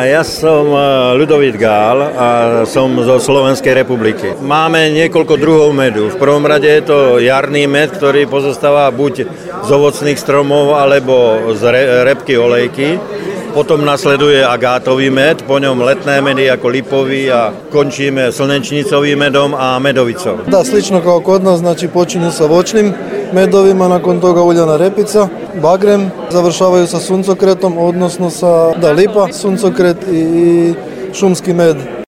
Ja som Ľudovít Gál a som zo Slovenskej republiky. Máme niekoľko druhov medu. V prvom rade je to jarný med, ktorý pozostáva buď z ovocných stromov alebo z repky olejky. Potom nasleduje agátový med, po ňom letné medy ako lipový a končíme slnečnicovým medom a medovicou. Da, slično kao kod nas, znači počinju sa voćnim medovima, nakon toga uljana repica, bagrem, završavaju sa suncokretom, odnosno sa lipa, suncokret i šumski med.